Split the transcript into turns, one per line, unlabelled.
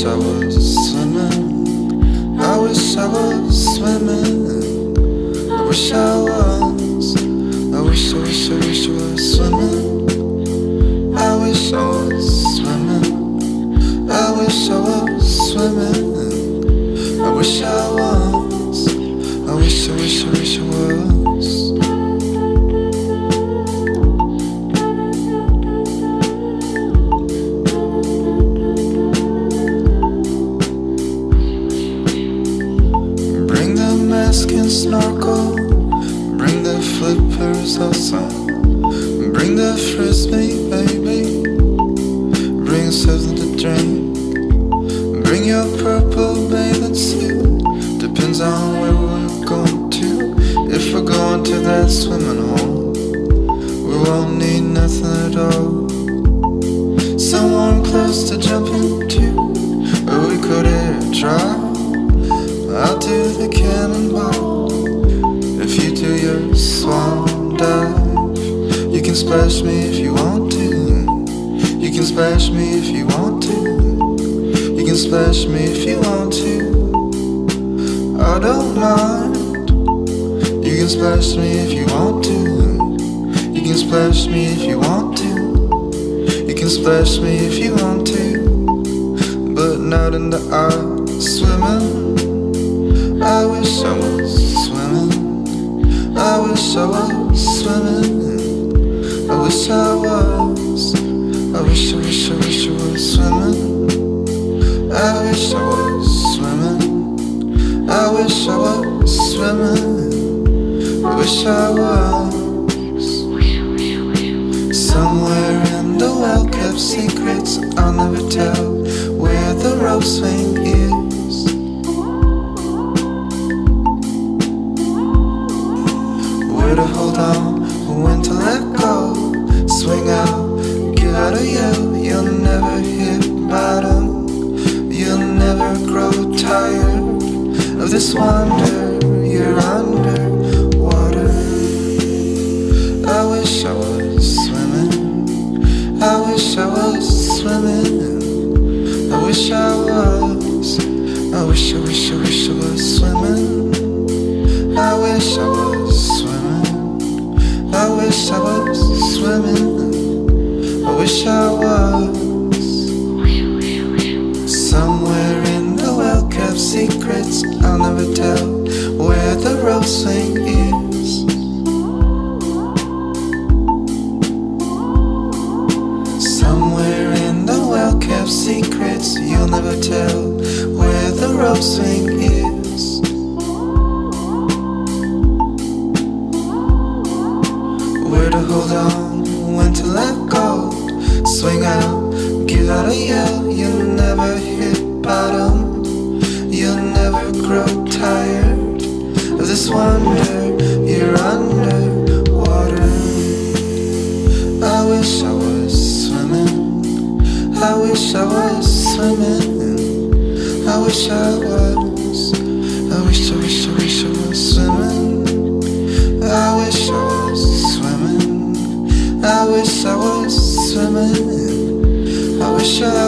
I was swimming. I wish I was swimming. I wish I was. I wish I was swimming. I wish I was swimming. I wish I was swimming. I wish I was. I wish I was. And snorkel, bring the flippers also, bring the frisbee, baby, bring something to drink, bring your purple bathing suit, depends on where we're going to. If we're going to that swimming hole, we won't need nothing at all. Someone close to jump into, or we could try. I'll do the cannonball. If you do your swan dive, you can splash me if you want to. You can splash me if you want to. You can splash me if you want to. I don't mind. You can splash me if you want to. You can splash me if you want to. You can splash me if you want to. But not in the eye swimming. I wish I was swimming. I wish I was swimming. I wish I was. I wish I was swimming. I wish I was swimming. I wish I was swimming. I wish I was. Somewhere in the well-kept secrets I'll never tell, where the rope swing is. To hold on, when to let go. Swing out, give out a yell. You'll never hit bottom. You'll never grow tired of this wonder. You're under water. I wish I was swimming. I wish I was swimming. I wish I was. I wish I was swimming. I wish I was swimming. I wish I was swimming. I wish I was. Somewhere in the well-kept secrets I'll never tell, where the rope swing is. Somewhere in the well-kept secrets you'll never tell, where the rope swing is. Where to hold on, when to let go. Swing out, give out a yell. You'll never hit bottom. You'll never grow tired of this wonder. You're under water. I wish I was swimming. I wish I was swimming. I wish I was. I wish I was swimming. I wish I was swimming. I wish I was swimming. I wish I